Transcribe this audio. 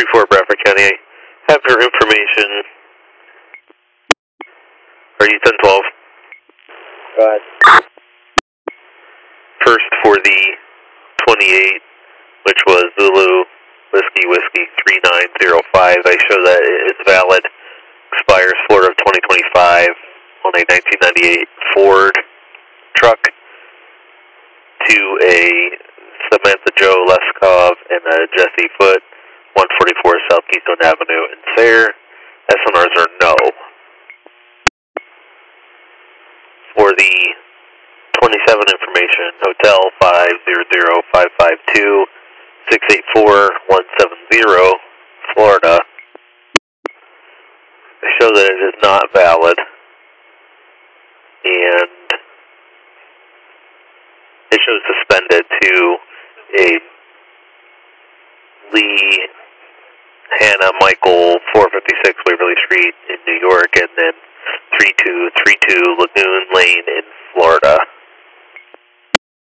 3-4 Bradford County, I have your information. Are you 1012? Go ahead. First for the 28, which was Zulu Whiskey 3905. I show that it's valid. Expires Florida of 2025 on a 1998 Ford truck to a Samantha Joe Leskov and a Jesse Foote, 144 South Keystone Avenue in Sayre. SNRs are no. For the 27 information, Hotel 500-552-684-170, Florida. I show that it is not valid, and it shows suspended to a Lee Hannah Michael 456 Waverly Street in New York, and then 3232 Lagoon Lane in Florida.